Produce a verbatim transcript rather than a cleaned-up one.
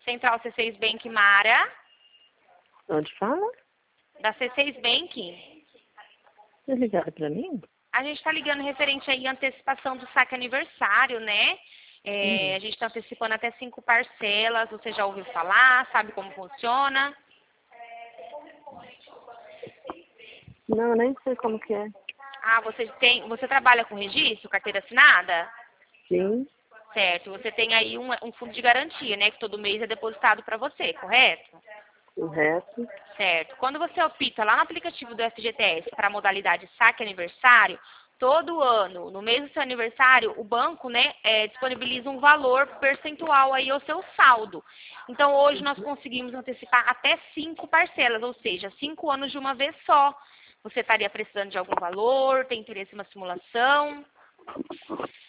Central C seis Bank Mara. Onde fala? Da C seis Bank. Vocês ligaram pra mim? A gente está ligando referente aí à antecipação do saque aniversário, né? É, Uhum. A gente está antecipando até cinco parcelas. Você já ouviu falar? Sabe como funciona? Não, nem sei como que é. Ah, você tem, você trabalha com registro, carteira assinada? Sim, Certo. Você tem aí um, um fundo de garantia, né? Que todo mês é depositado para você, correto? o resto. Certo. Quando você opta lá no aplicativo do F G T S para a modalidade saque aniversário, todo ano, no mês do seu aniversário, o banco, né, é, disponibiliza um valor percentual aí ao seu saldo. Então, hoje nós conseguimos antecipar até cinco parcelas, ou seja, cinco anos de uma vez só. Você estaria precisando de algum valor? Tem interesse em uma simulação?